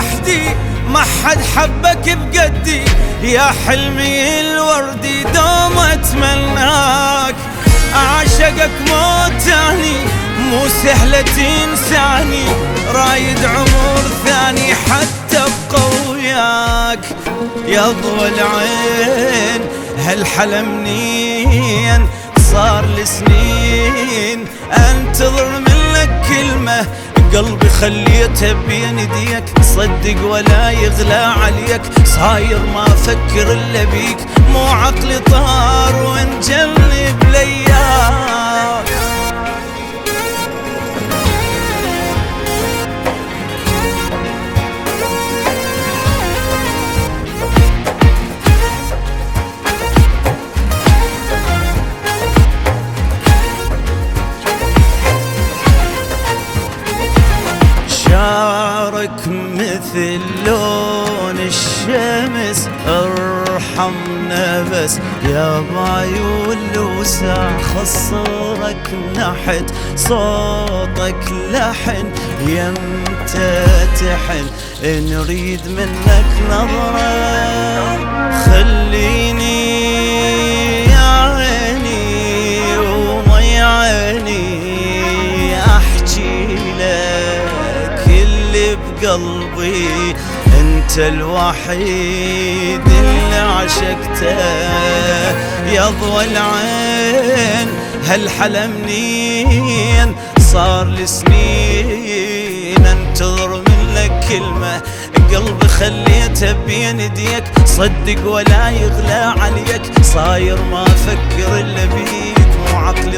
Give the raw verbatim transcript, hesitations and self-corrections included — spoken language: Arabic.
وحدي ما حد حبك بقدي، يا حلمي الوردي دوم اتمناك. اعشقك موت تاني مو سهلة تنساني، رايد عمر ثاني حتى ابقى وياك. يا ضوى العين هالحلم منين صار لسنين انتظر منك كلمة، قلبي خليته بين يديك، صدق ولا يغلى عليك، صاير ما افكر الا بيك، مو عقلي طار وانجلب لياك. شعرك مثل لون الشمس ارحم نفس، يا بعيون لوسع خصرك نحت، صوتك لحن يمتى تحن، نريد منك نظرة خليني يا عيني ومي عيني احكي لك اللي بقلبي، انت الوحيد اللي عشقته. يا ضوى العين هالحلم منين صار لسنين انتظر منك كلمة، قلبي خليته بين يديك، صدق ولا يغلى عليك، صاير ما افكر الا بيك، مو عقلي